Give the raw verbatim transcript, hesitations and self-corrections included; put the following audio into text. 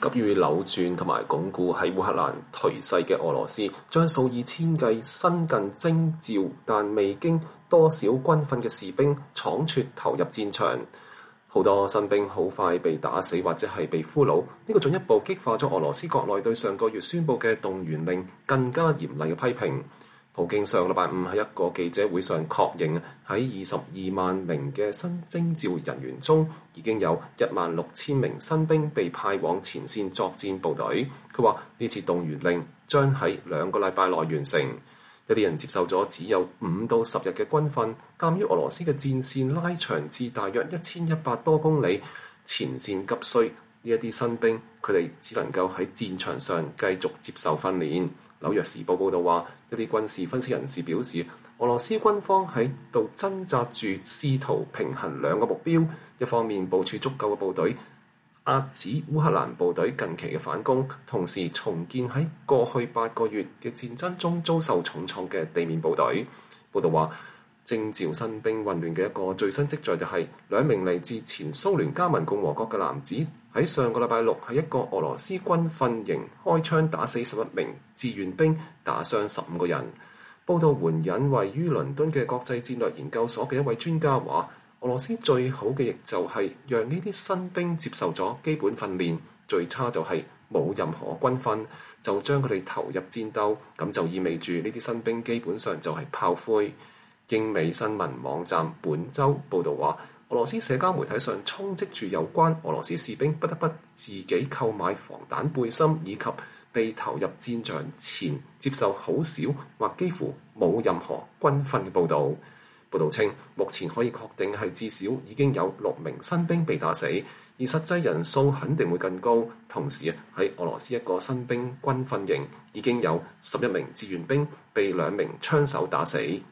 急於扭轉同埋鞏固喺烏克蘭頹勢嘅俄羅斯，將數以千計新近徵召但未經多少軍訓嘅士兵倉促投入戰場。好多新兵好快被打死或者係被俘虜，呢、這個進一步激化咗俄羅斯國內對上個月宣布嘅動員令更加嚴厲嘅批評。普京上禮拜五喺一個記者會上確認，喺二十二萬名嘅新徵召人員中，已經有一萬六千名新兵被派往前線作戰部隊。佢話呢次動員令將喺兩個禮拜內完成。有啲人接受咗只有五到十日嘅軍訓，鑑於俄羅斯嘅戰線拉長至大約一千一百多公里，前線急需。呢一啲新兵，佢哋只能夠喺戰場上繼續接受訓練。紐約時報報導話，一啲軍事分析人士表示，俄羅斯軍方喺度掙扎住，試圖平衡兩個目標：一方面部署足夠嘅部隊，壓止烏克蘭部隊近期嘅反攻，同時重建喺過去八個月嘅戰爭中遭受重創嘅地面部隊。報導話，徵召新兵混亂嘅一個最新跡象就係兩名嚟自前蘇聯加盟共和國嘅男子喺上個禮拜六喺一個俄羅斯軍訓營開槍打死十一名志願兵，打傷十五個人。報道援引位於倫敦嘅國際戰略研究所嘅一位專家話，俄羅斯最好嘅亦就係讓呢啲新兵接受咗基本訓練，最差就係冇任何軍訓就將佢哋投入戰鬥，咁就意味住呢啲新兵基本上就係炮灰。英美新聞網站本周報導話，俄羅斯社交媒體上充斥住有關俄羅斯士兵不得不自己購買防彈背心，以及被投入戰場前接受好少或幾乎冇任何軍訓嘅報導。報導稱，目前可以確定係至少已經有六名新兵被打死，而實際人數肯定會更高。同時喺俄羅斯一個新兵軍訓營已經有十一名志願兵被兩名槍手打死。